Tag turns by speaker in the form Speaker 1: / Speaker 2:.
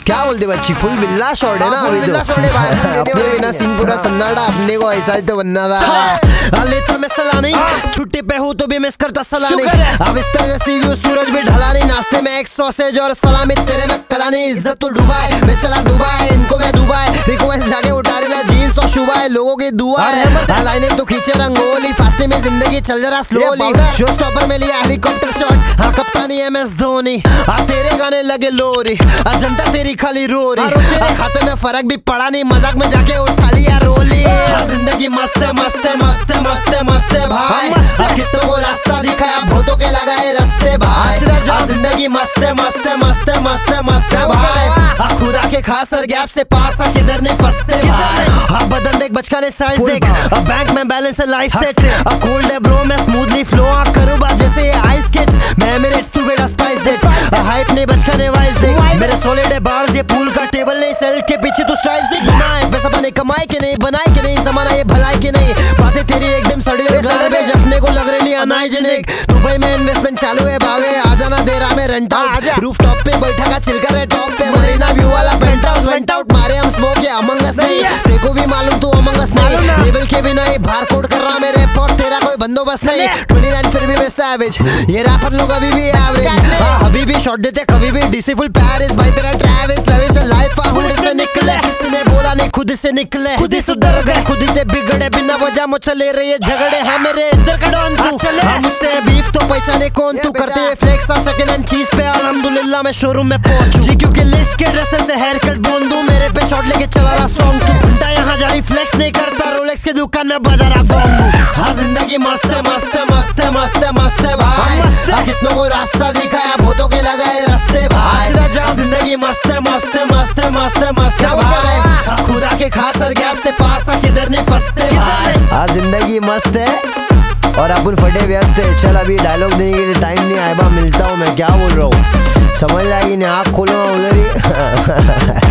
Speaker 1: क्या बोलते बच्ची, फुल बिल्ला शॉट है ना अभी तो। अपने बिना सीन पूरा सन्नाटा, अपने को ऐसा ही तो बनना था। लेता मैं सलाह नहीं, छुट्टी पे हूँ तो भी मिस करता सलाह नहीं। अब इस तरह से व्यू सूरज भी ढला नहीं, नाश्ते में एक सॉसेज और सलामी, तेरे में कला नहीं। इज्जत तो डुबाए, मैं चला दुबई, इनको मैं दुबई, रिक्वेस्ट जाके उठा रही जीन्स और शुबा है, लोगों की दुआ है। लाइनें तो खींचे रंगोली, फास्टे में जिंदगी चल जरा स्लोली। शो स्टॉपर में लिया हेलीकॉप्टर शॉट, हाँ कप्तानी MS धोनी। तेरे गाने लगे लोरी, जनता तेरी खाली रोरी। खाते में फर्क भी पड़ा नहीं, मजाक में जाके उठा लिया रोली। जिंदगी मस्त है मस्त है मस्त है मस्त है मस्त है भाई, कितनों को रास्ता दिखाया, बहुतों के लगाए रास्ते भाई। जिंदगी मस्त है मस्त है मस्त है मस्त है मस्त है भाई, खुदा के खास और गैप से पास आ किधर ने फंसते भाई। हाँ बदन देख बचकाने साइज देख, अब बैंक में बैलेंस है लाइफ सेट। कोल्ड है ब्रो मैं स्मूथली फ्लो करूँ बात जैसे आइस स्केट, मैं मेरे स्टूपिड स्पाइस सेट। हाइप नहीं बचकाने वाइज देख, मेरे सॉलिड है बार्स, ये पूल का टेबल नहीं, सेल के पीछे तू स्ट्राइप्स देख। बनाए पैसा बने कमाए के नहीं, बनाए के नहीं, जमाना ये भलाई के नहीं। बातें तेरी एकदम सड़ी हुई गार्बेज, अपने को लग रही अनहाइजीनिक। दुबई में इन्वेस्टमेंट चालू है भावे, आ जाना दे रहा मैं रेंट आउट। रूफ टॉप पे बैठा का चिल कर टॉप पे, मरीना व्यू वाला पेंट हाउस वेंट आउट। मारे हम स्मोक या अमंग अस नहीं, देखो भी मालूम तू अमंग अस नहीं। लेवल के बिना ये बार कोड कर रहा मेरे पॉट, तेरा कोई बंदोबस्त नहीं। 29 फिर भी मैं सैवेज, ये रैपर लोग अभी भी एवरेज। अभी भी शॉट देते कभी भी डीसी फुल पैरिस, भाई तेरा ट्रैविस लविश लाइफ हुड से निकले। किसी ने बोला नहीं खुद से निकले, खुद ही सुधर गए, खुद ही ते बिगड़े। बिना वजह मुझसे ले रही है झगड़े, हाँ मेरे इधर का डॉन तू, हाँ मुझसे बीफ तो पहचाने कौन तू। करते हैं फ्लेक्स सेकंड हैंड चीज पे, अल्हम्दुलिल्लाह मैं शोरूम में पहुंचूं जी, क्योंकि लिस्ट के ड्रेसेस से हेयर कट बोल दूं। मेरे पे शॉट लेके चला रहा सॉन्ग तू, घंटा यहाँ जारी फ्लेक्स नहीं करता, रोलेक्स की दुकान में बजा रहा गोंग। हाँ जिंदगी मस्त है मस्त है मस्त है मस्त है मस्त है भाई, कितनों को रास्ता दिखाया, बहुतों के लगाए रास्ते भाई। जिंदगी मस्त है मस्त है मस्त है मस्त है मस्त है भाई, खुदा के खास और गैप से पास आ किधर ने फंसते भाई। हाँ जिंदगी मस्त है और अपन फटे व्यस्त है। चल अभी डायलॉग देने के लिए टाइम नहीं आया, मिलता हूँ मैं, क्या बोल रहा हूँ समझ आएगी नहीं, आँख खोलो उधर ही।